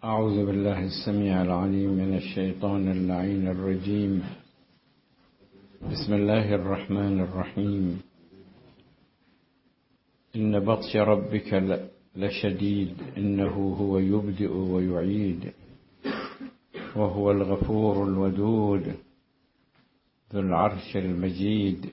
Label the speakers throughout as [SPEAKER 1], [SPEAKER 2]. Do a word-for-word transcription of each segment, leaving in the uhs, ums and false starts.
[SPEAKER 1] أعوذ بالله السميع العليم من الشيطان اللعين الرجيم. بسم الله الرحمن الرحيم. إن بطش ربك لشديد إنه هو يبدئ ويعيد وهو الغفور الودود ذو العرش المجيد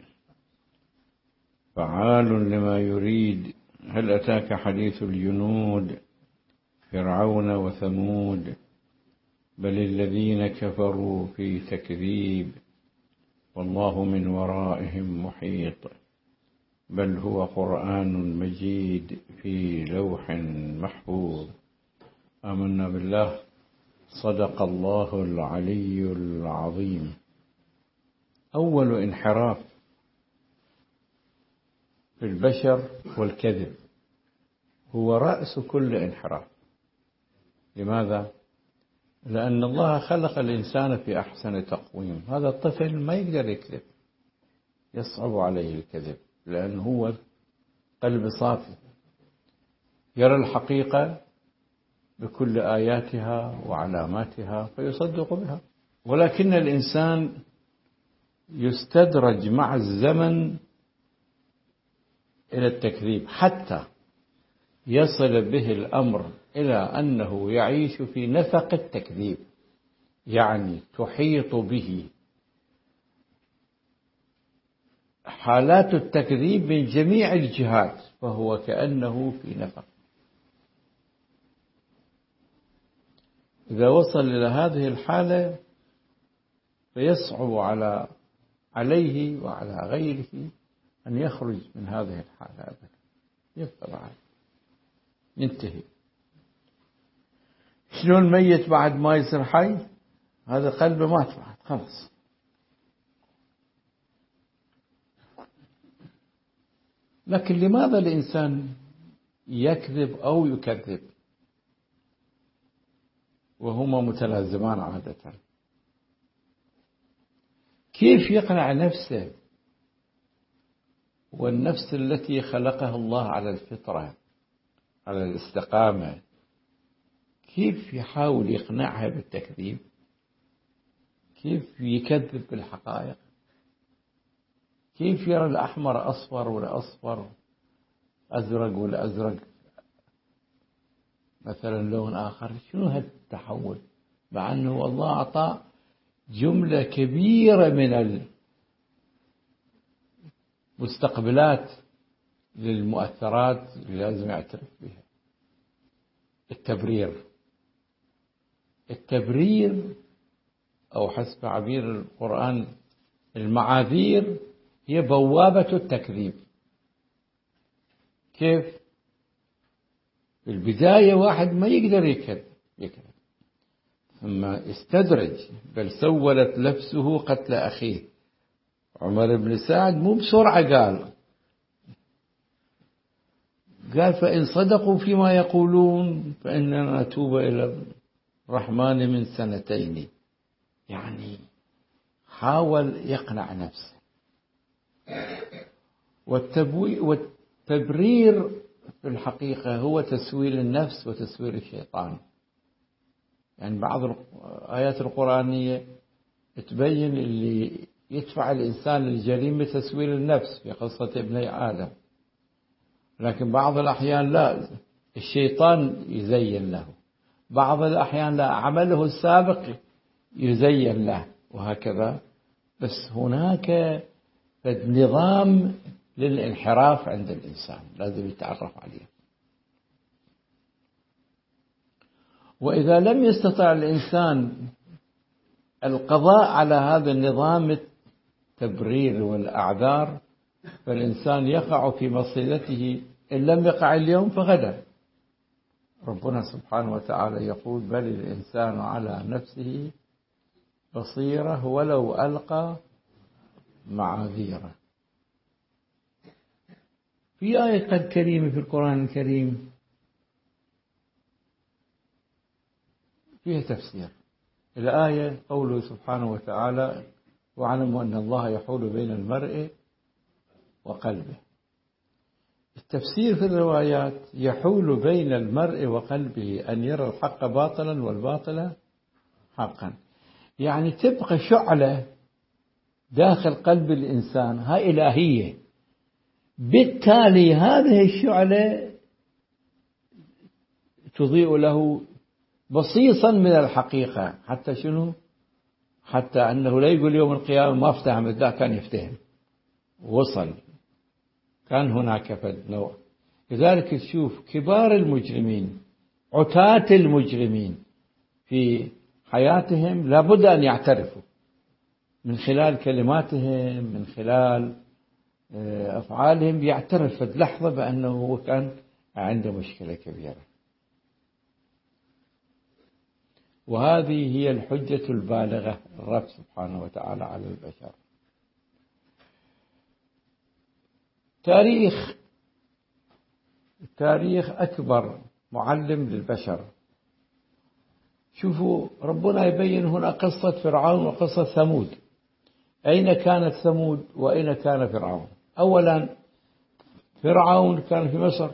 [SPEAKER 1] فعال لما يريد. هل أتاك حديث الجنود فرعون وثمود بل الذين كفروا في تكذيب والله من ورائهم محيط بل هو قرآن مجيد في لوح محفوظ. آمنا بالله. صدق الله العلي العظيم. أول انحراف في البشر والكذب هو رأس كل انحراف. لماذا؟ لأن الله خلق الإنسان في أحسن تقويم. هذا الطفل ما يقدر يكذب، يصعب عليه الكذب لأنه هو قلب صافي يرى الحقيقة بكل آياتها وعلاماتها فيصدق بها. ولكن الإنسان يستدرج مع الزمن إلى التكذيب حتى يصل به الأمر إلى أنه يعيش في نفق التكذيب، يعني تحيط به حالات التكذيب من جميع الجهات فهو كأنه في نفق. إذا وصل إلى هذه الحالة فيصعب على عليه وعلى غيره أن يخرج من هذه الحالة أبدا، يبقى ينتهي. شلون ميت بعد ما يصير حي؟ هذا قلبه مات بعد خلاص. لكن لماذا الإنسان يكذب أو يكذب وهما متلازمان عادة؟ كيف يقنع نفسه والنفس التي خلقها الله على الفطرة على الاستقامة، كيف يحاول يقنعها بالتكذيب؟ كيف يكذب بالحقائق؟ كيف يرى الأحمر أصفر والأصفر أزرق والأزرق مثلا لون آخر؟ شنو هالتحول مع أنه الله أعطى جملة كبيرة من المستقبلات للمؤثرات اللي لازم يعترف بها. التبرير التبرير أو حسب عبير القرآن المعاذير هي بوابة التكذيب. كيف؟ في البداية واحد ما يقدر يكذب يكذب ثم استدرج بل سولت نفسه قتل أخيه. عمر بن سعد مو بسرعة قال قال فإن صدقوا فيما يقولون فإننا نتوب إلى الرحمن من سنتين. يعني حاول يقنع نفسه. والتبرير في الحقيقة هو تسويل النفس وتسويل الشيطان. يعني بعض الآيات القرآنية تبين اللي يدفع الإنسان للجريمة تسويل النفس في قصة ابني آدم، لكن بعض الأحيان لا، الشيطان يزين له، بعض الأحيان لا، عمله السابق يزين له، وهكذا. بس هناك نظام للانحراف عند الإنسان لازم يتعرف عليه. وإذا لم يستطع الإنسان القضاء على هذا النظام التبرير والأعذار فالإنسان يقع في مصيدته إن لم يقع اليوم فغدا. ربنا سبحانه وتعالى يقول بل الإنسان على نفسه بصيرة ولو ألقى معاذيره. في آية قد كريمة في القرآن الكريم فيها تفسير. الآية قوله سبحانه وتعالى واعلموا أن الله يحول بين المرء وقلبه. التفسير في الروايات يحول بين المرء وقلبه أن يرى الحق باطلا والباطل حقا، يعني تبقى شعلة داخل قلب الإنسان هاي إلهية، بالتالي هذه الشعلة تضيء له بصيصا من الحقيقة، حتى شنو؟ حتى أنه لا يقول يوم القيامة ما افتهم، ذا كان يفتهم وصل، كان هناك فد نوع. لذلك تشوف كبار المجرمين عتاة المجرمين في حياتهم لابد أن يعترفوا من خلال كلماتهم، من خلال أفعالهم، يعترف في لحظة بأنه كان عنده مشكلة كبيرة. وهذه هي الحجة البالغة الرب سبحانه وتعالى على البشر. تاريخ التاريخ أكبر معلم للبشر. شوفوا ربنا يبين هنا قصة فرعون وقصة ثمود. أين كانت ثمود وأين كان فرعون؟ أولا فرعون كان في مصر،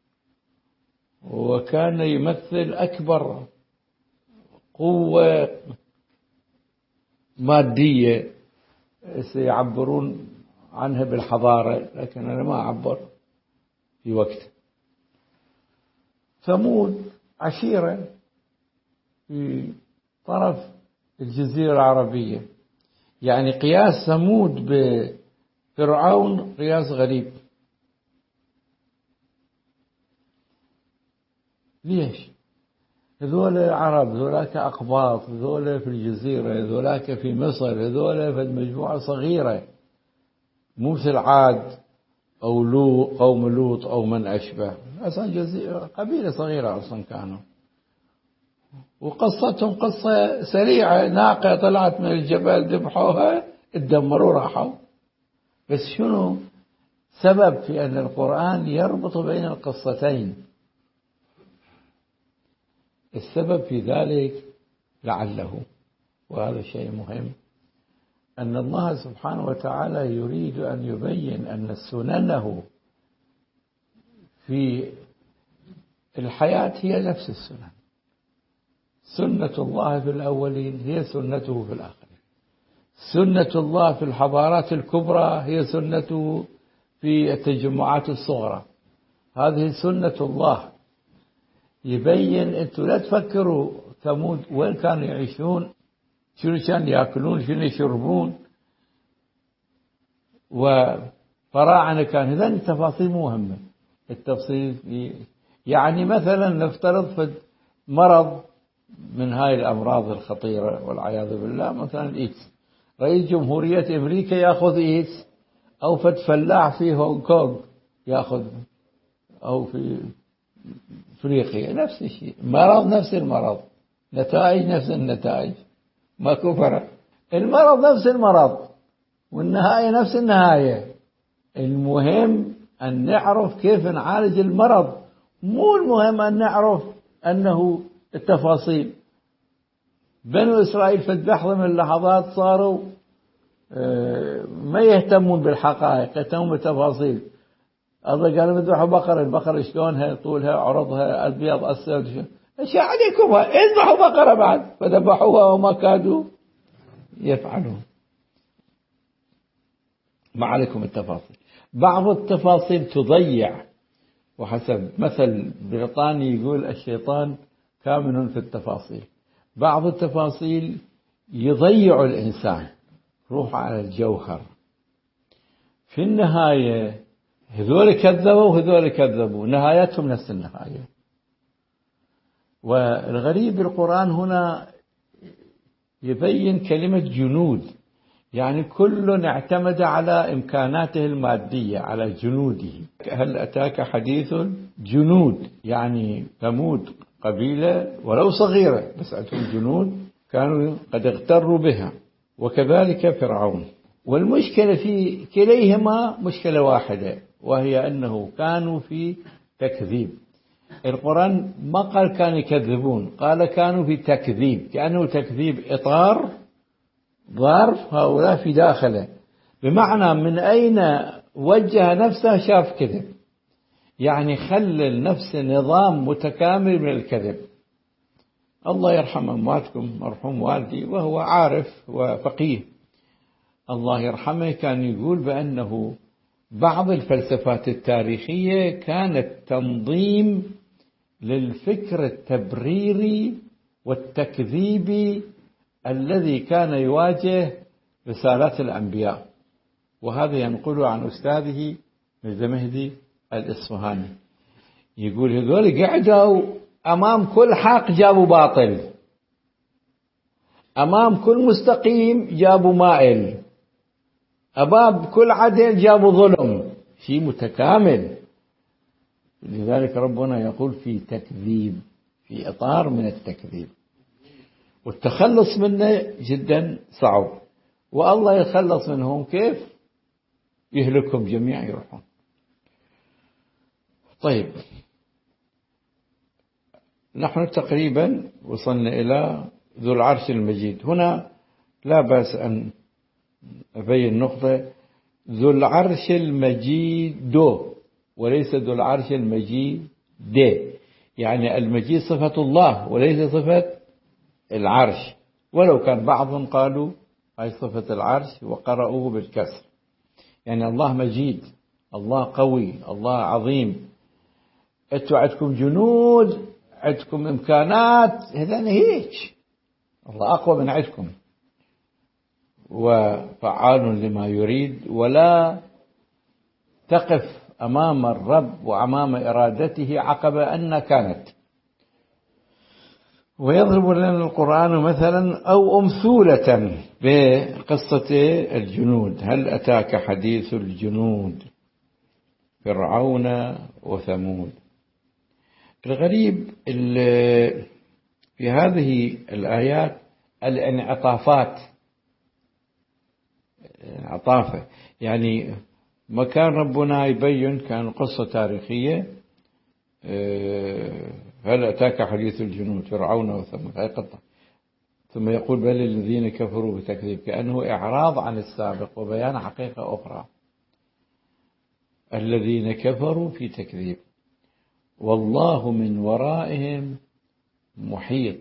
[SPEAKER 1] وكان يمثل أكبر قوة مادية سيعبرون عنها بالحضارة، لكن أنا ما أعبر في وقت. ثمود عشيرة في طرف الجزيرة العربية، يعني قياس ثمود بفرعون قياس غريب. ليش؟ هذول عرب، هذولاك أقباط، هذول في الجزيرة، هذولاك في مصر، هذول في مجموعة صغيرة، مو مثل عاد أو لو قوم لوط أو من أشبه، أصلا جزيرة قبيلة صغيرة أصلا كانوا. وقصتهم قصة سريعة، ناقة طلعت من الجبل ذبحوها اتدمروا راحوا. بس شنو سبب في أن القرآن يربط بين القصتين؟ السبب في ذلك لعله، وهذا شيء مهم، أن الله سبحانه وتعالى يريد أن يبين أن سننه في الحياة هي نفس السنن. سنة الله في الأولين هي سنته في الآخرين. سنة الله في الحضارات الكبرى هي سنته في التجمعات الصغرى. هذه سنة الله. يبين أنتم لا تفكروا ثمود وين كانوا يعيشون، شنو كانوا يأكلون، شنو يشربون، وفراعنة كان. هذه التفاصيل مهمة. التفصيل يعني مثلا نفترض في مرض من هاي الأمراض الخطيرة والعياذ بالله، مثلا الإيدز، رئيس جمهورية أمريكا يأخذ إيدز، أو فد فلاح في هونغ كونغ يأخذ، أو في أفريقيا نفس الشيء، مرض نفس المرض، نتائج نفس النتائج، ماكو فرق. المرض نفس المرض والنهاية نفس النهاية. المهم أن نعرف كيف نعالج المرض، مو المهم أن نعرف أنه التفاصيل. بنو إسرائيل في لحظة من اللحظات صاروا ما يهتمون بالحقائق، يهتمون بالتفاصيل. الله قال اذبحوا بقرة، البقرة شلونها، طولها، عرضها، البيض، السود، ايش عليكم؟ اذبحوا بقرة بعد. فذبحوها وما كادوا يفعلون. ما عليكم التفاصيل. بعض التفاصيل تضيع، وحسب مثل بريطاني يقول الشيطان كامن في التفاصيل. بعض التفاصيل يضيع الإنسان، روح على الجوهر. في النهاية هذول كذبوا وهذول كذبوا، نهايتهم نفس النهاية. والغريب بالقرآن هنا يبين كلمة جنود، يعني كل اعتمد على إمكاناته المادية، على جنوده. هل أتاك حديث جنود؟ يعني ثمود قبيلة ولو صغيرة بس عندهم جنود كانوا قد اغتروا بها، وكذلك فرعون. والمشكلة في كليهما مشكلة واحدة، وهي أنه كانوا في تكذيب. القرآن ما قال كانوا يكذبون، قال كانوا في تكذيب، كأنه تكذيب إطار ظرف هؤلاء في داخله، بمعنى من أين وجه نفسه شاف كذب. يعني خلل نفس نظام متكامل من الكذب. الله يرحم أمواتكم، مرحوم والدي وهو عارف وفقيه الله يرحمه، كان يقول بأنه بعض الفلسفات التاريخية كانت تنظيم للفكر التبريري والتكذيبي الذي كان يواجه رسالات الأنبياء، وهذا ينقله عن أستاذه ميرزا مهدي الإصفهاني. يقول هذول قعدوا أمام كل حق جابوا باطل، أمام كل مستقيم جابوا مائل، أمام كل عدل جابوا ظلم، شيء متكامل. لذلك ربنا يقول في تكذيب، في إطار من التكذيب، والتخلص منه جدا صعب. والله يتخلص منهم كيف؟ يهلكهم جميعا يروحون. طيب، نحن تقريبا وصلنا إلى ذو العرش المجيد. هنا لا بأس أن أبين نقطة، ذو العرش المجيد دو وليس ذو العرش المجيد دي، يعني المجيد صفة الله وليس صفة العرش، ولو كان بعضهم قالوا هاي صفة العرش وقرأوه بالكسر. يعني الله مجيد، الله قوي، الله عظيم. أنتوا عندكم جنود، عندكم إمكانات، هذا هيك، الله أقوى من عندكم وفعال لما يريد. ولا تقف أمام الرب وأمام إرادته عقبة أن كانت. ويضرب لنا القرآن مثلا أو أمثولة بقصة الجنود. هل أتاك حديث الجنود فرعون وثمود. الغريب في هذه الآيات الانعطافات، عطافة، يعني ما كان ربنا يبين كان قصة تاريخية، هل أتاك حديث الجنود فرعون وثمود، هاي قطة، ثم يقول بل الذين كفروا بتكذيب، كأنه إعراض عن السابق وبيان حقيقة أخرى. الذين كفروا في تكذيب والله من ورائهم محيط.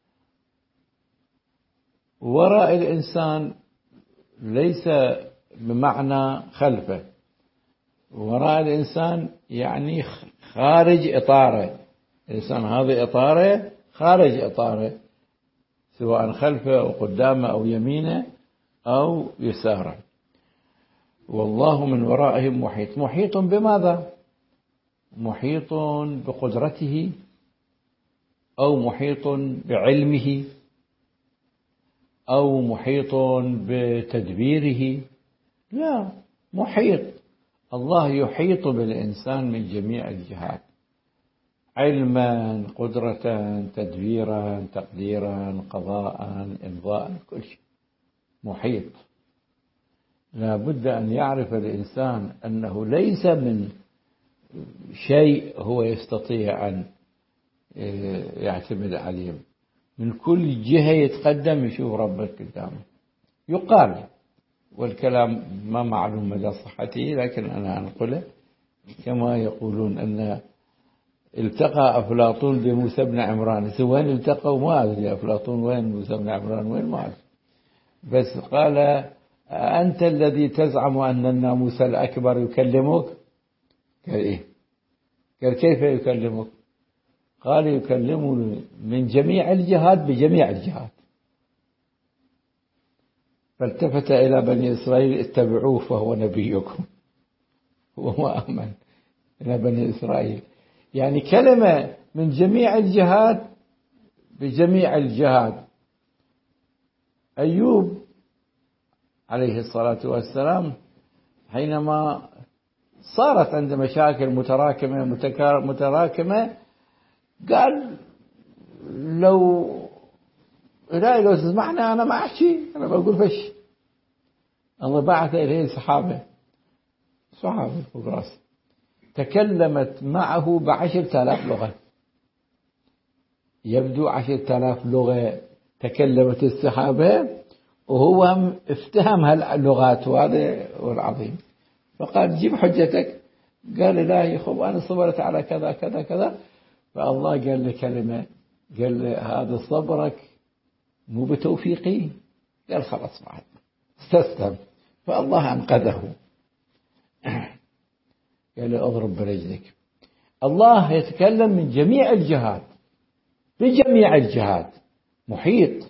[SPEAKER 1] وراء الإنسان ليس بمعنى خلفه، وراء الإنسان يعني خارج إطاره، الإنسان هذا إطاره خارج إطاره، سواء خلفه أو قدامه أو يمينه أو يساره. والله من ورائهم محيط. محيط بماذا؟ محيط بقدرته أو محيط بعلمه أو محيط بتدبيره؟ لا، محيط. الله يحيط بالإنسان من جميع الجهات، علما، قدرة، تدبيرا، تقديرا، قضاء، إمضاء، كل شيء محيط. لا بد أن يعرف الإنسان أنه ليس من شيء هو يستطيع أن يعتمد عليه، من كل جهة يتقدم يشوف ربك قدامه. يقال، والكلام ما معلوم مدى صحته لكن أنا أنقله، كما يقولون أن التقى أفلاطون بموسى بن عمران. وين التقوا ما أدري، أفلاطون وين، موسى بن عمران وين ما أدري، بس قال أنت الذي تزعم أن الناموس الأكبر يكلمك؟ قال إيه؟ قال كيف يكلمك؟ قال يكلمني من جميع الجهات بجميع الجهات. فالتفت إلى بني إسرائيل اتبعوه فهو نبيكم، وما آمن إلى بني إسرائيل، يعني كلمة من جميع الجهات بجميع الجهات. أيوب عليه الصلاة والسلام حينما صارت عنده مشاكل متراكمة متراكمة قال لو إلهي لو تسمعني أنا ما أحكي، أنا بقول فش. الله بعث إليه صحابة صحابة فوق راسه تكلمت معه بعشرة آلاف لغة. يبدو عشرة آلاف لغة تكلمت الصحابة وهو افتهم هاللغات، وهذا هو العظيم. فقال جيب حجتك، قال لا يا أخو أنا صبرت على كذا كذا كذا. فالله قال له كلمة، قال له هذا صبرك مو بتوفيقي. قال خلاص ما استسلم، فالله أنقذه. قال له اضرب برجلك. الله يتكلم من جميع الجهات، بجميع الجهات، محيط.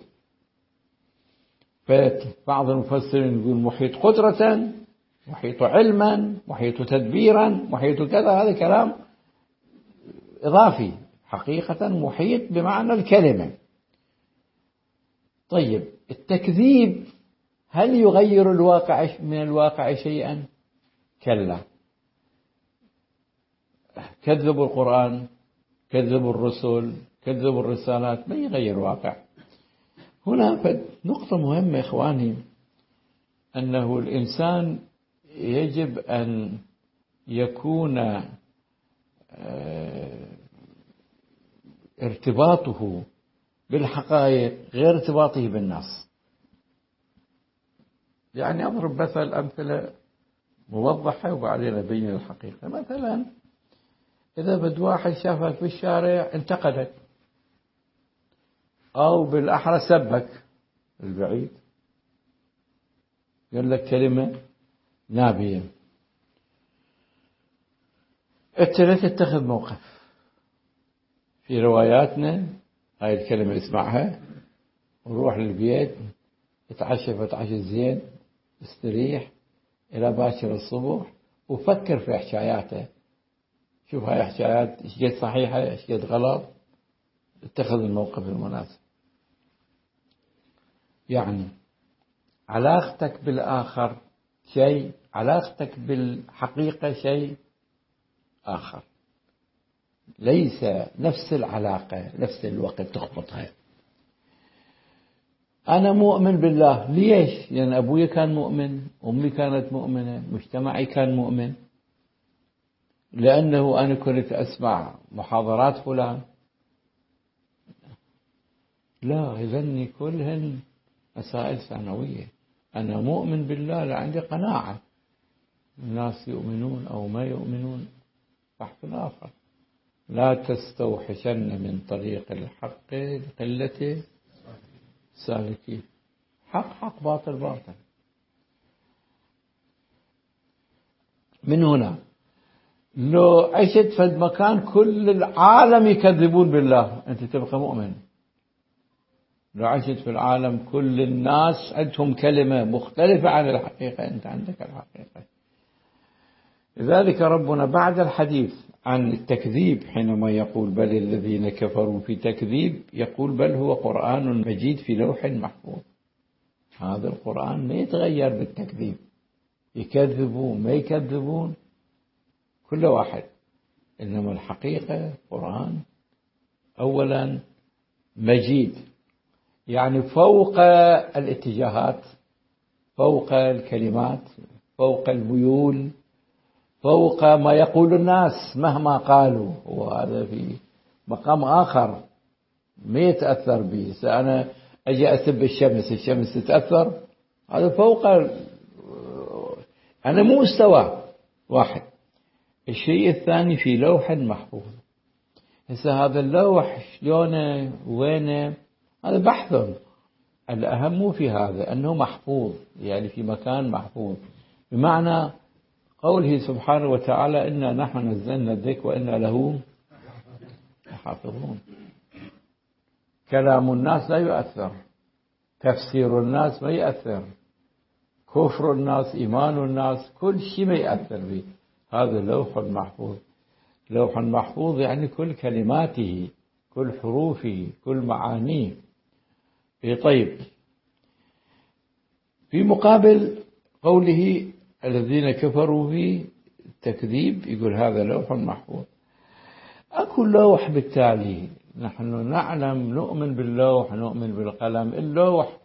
[SPEAKER 1] فبعض المفسرين يقول محيط قدرة، محيط علما، محيط تدبيرا، محيط كذا. هذا كلام إضافي، حقيقة محيط بمعنى الكلمة. طيب التكذيب هل يغير الواقع من الواقع شيئا؟ كلا. كذبوا القرآن، كذبوا الرسل، كذبوا الرسالات، ما يغير الواقع. هنا نقطة مهمة إخواني، أنه الإنسان يجب أن يكون ارتباطه بالحقائق غير ارتباطه بالنص. يعني أضرب مثل أمثلة موضحة وبعدين أبين الحقيقة. مثلا إذا بد واحد شافك في الشارع انتقدك، أو بالأحرى سبك البعيد، قال لك كلمة نابية، أنت لا تتخذ موقف. في رواياتنا هاي الكلمة اسمعها وروح للبيت، اتعشى فتعشى زين، استريح إلى باكر الصبح وفكر في حكاياته. شوف هاي حكايات ايش قد صحيحة ايش قد غلط، اتخذ الموقف المناسب. يعني علاقتك بالآخر شيء، علاقتك بالحقيقة شيء آخر، ليس نفس العلاقة نفس الوقت تخبطها. أنا مؤمن بالله، ليش؟ لأن أبوي كان مؤمن، أمي كانت مؤمنة، مجتمعي كان مؤمن، لأنه أنا كنت أسمع محاضرات فلان. لا، إذن كلهن مسائل ثانوية. أنا مؤمن بالله، لا عندي قناعة. الناس يؤمنون أو ما يؤمنون بحث آخر. لا تستوحشن من طريق الحق لقلة سالكين. حق حق، باطل باطل. من هنا لو عشت في المكان كل العالم يكذبون بالله، أنت تبقى مؤمن. لو عشت في العالم كل الناس عندهم كلمة مختلفة عن الحقيقة، أنت عندك الحقيقة. لذلك ربنا بعد الحديث عن التكذيب حينما يقول بل الذين كفروا في تكذيب، يقول بل هو قرآن مجيد في لوح محفوظ. هذا القرآن ما يتغير بالتكذيب، يكذبون ما يكذبون كل واحد، إنما الحقيقة قرآن أولا مجيد، يعني فوق الاتجاهات، فوق الكلمات، فوق الميول، فوق ما يقول الناس مهما قالوا. وهذا في مقام آخر ما يتأثر به. أنا أجي أسب الشمس، الشمس تتأثر، هذا فوق. أنا مو مستوى واحد. الشيء الثاني في لوح محفوظ. هسه هذا اللوح شلونه وينه هذا بحث. الأهم مو في هذا أنه محفوظ، يعني في مكان محفوظ، بمعنى قوله سبحانه وتعالى إنا نحن نزلنا الذكر وإنا له حافظون. كلام الناس لا يؤثر، تفسير الناس ما يؤثر، كفر الناس، إيمان الناس، كل شيء ما يؤثر به. هذا لوح محفوظ. لوح محفوظ يعني كل كلماته، كل حروفه، كل معانيه. طيب، في مقابل قوله الذين كفروا في التكذيب يقول هذا لوح محفوظ. أكو لوح بالتالي، نحن نعلم نؤمن باللوح، نؤمن بالقلم. اللوح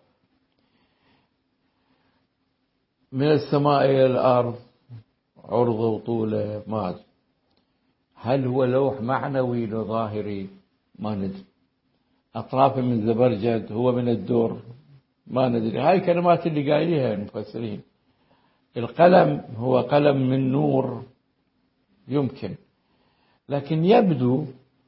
[SPEAKER 1] من السماء إلى الأرض عرضه وطوله ما أدري. هل هو لوح معنوي لو ظاهري؟ ما ندري. أطرافه من زبرجد، هو من الدور، ما ندري. هاي كلمات اللي قايليها المفسرين. القلم هو قلم من نور، يمكن، لكن يبدو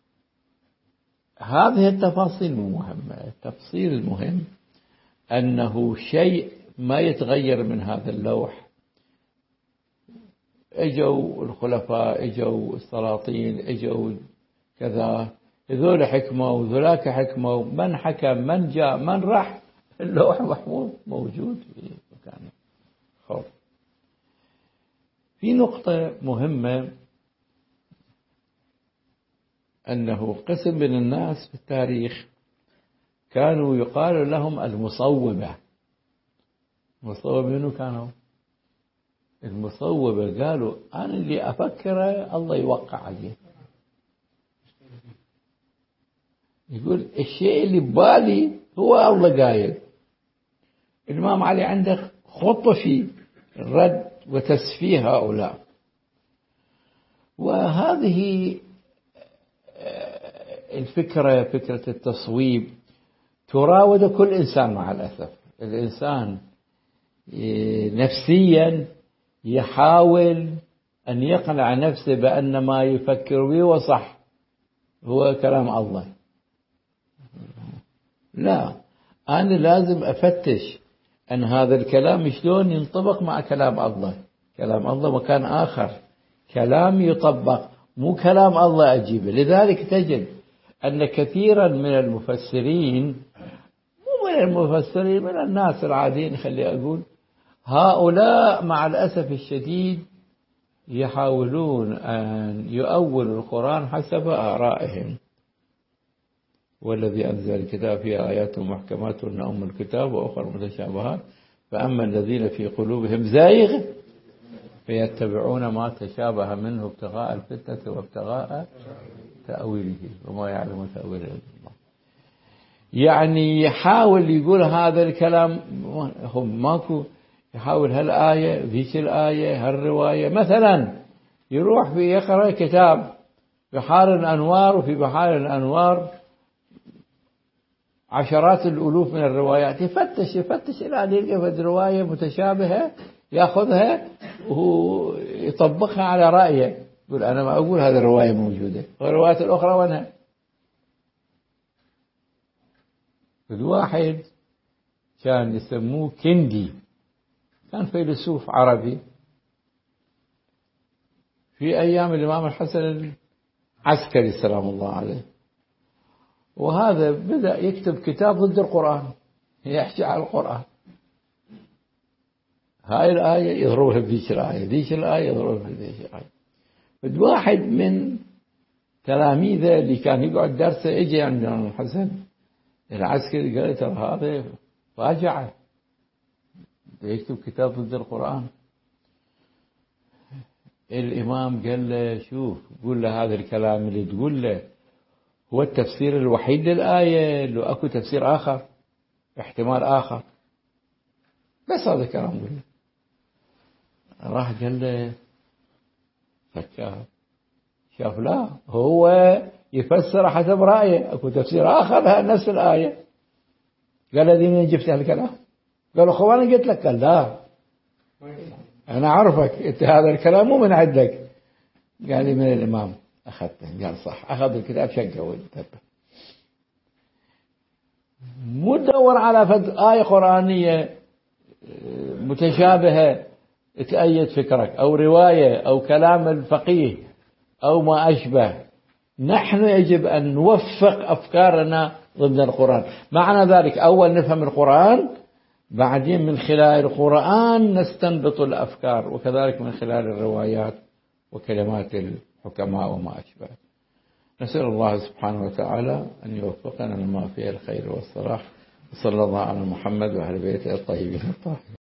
[SPEAKER 1] هذه التفاصيل مو مهمة. التفصيل المهم أنه شيء ما يتغير من هذا اللوح. اجوا الخلفاء، اجوا السلاطين، اجوا كذا، هذول حكموا وذولاك حكموا، من حكم، من جاء، من راح، اللوح محفوظ موجود في مكانه. خب، في نقطة مهمة، أنه قسم من الناس في التاريخ كانوا يقال لهم المصوبة. المصوبة منو كانوا؟ المصوبة قالوا أنا اللي أفكره الله يوقع عليه. يقول الشيء اللي ببالي هو الله قايل. الإمام علي عنده خطة في رد وتسفيه هؤلاء، وهذه الفكرة، فكرة التصويب، تراود كل إنسان. مع الأسف الإنسان نفسيا يحاول أن يقنع نفسه بأن ما يفكر به هو صح، هو كلام الله. لا، أنا لازم أفتش أن هذا الكلام شلون ينطبق مع كلام الله. كلام الله مكان آخر، كلام يطبق، مو كلام الله أجيبه. لذلك تجد أن كثيرا من المفسرين، مو من المفسرين، من الناس العاديين خلي أقول، هؤلاء مع الأسف الشديد يحاولون أن يؤولوا القرآن حسب آرائهم. والذي أنزل الكتاب فيه آيات محكمات هن أم الكتاب وأخر متشابهات فأما الذين في قلوبهم زيغ فيتبعون ما تشابه منه ابتغاء الفتنة وابتغاء تأويله وما يعلم تأويله إلا الله. يعني يحاول يقول هذا الكلام، هم ماكو، يحاول هالآية ذيك الآية هالرواية. مثلا يروح في يقرأ كتاب بحار الأنوار، وفي بحار الأنوار عشرات الألوف من الروايات، يفتش يفتش إلى أن يلقى رواية متشابهة يأخذها ويطبقها على رأيه. يقول أنا ما أقول هذه الرواية موجودة، والروايات الأخرى وينها؟ الواحد كان يسموه كندي، كان فيلسوف عربي في أيام الإمام الحسن العسكري سلام الله عليه، وهذا بدأ يكتب كتاب ضد القرآن، يحكي على القرآن. هاي الآية يضربها بذيك الآية، ذيك الآية يضربها بذيك الآية. واحد من تلاميذه اللي كان يقعد درسه اجى عند الإمام الحسن العسكري قال ترى هذا فاجعة، يكتب كتاب ضد القرآن. الإمام قال له شوف، قول له هذا الكلام اللي تقول له هو التفسير الوحيد للآية، لو أكو تفسير آخر، احتمال آخر، بس هذا الكلام قول له. راح قال له فكر، شاف لا هو يفسر حسب رأيه، أكو تفسير آخر لها نفس الآية. قال له منين جبت هالكلام؟ قال له خو أنا قلت لك. قال لا أنا أعرفك أنت هذا الكلام مو من عندك. قال لي من الإمام. أخذته، قال صح، أخذ الكتاب شقه وانتبه. مو تدور على فد آية قرآنية متشابهة تأيد فكرك، أو رواية أو كلام الفقيه أو ما أشبه. نحن يجب أن نوفق أفكارنا ضمن القرآن. معنى ذلك أول نفهم القرآن، بعدين من خلال القرآن نستنبط الأفكار، وكذلك من خلال الروايات وكلمات الحكماء وما أشبه. نسأل الله سبحانه وتعالى أن يوفقنا لما فيه الخير والصلاح. صلى الله على محمد وعلى بيته الطيبين الطاهرين.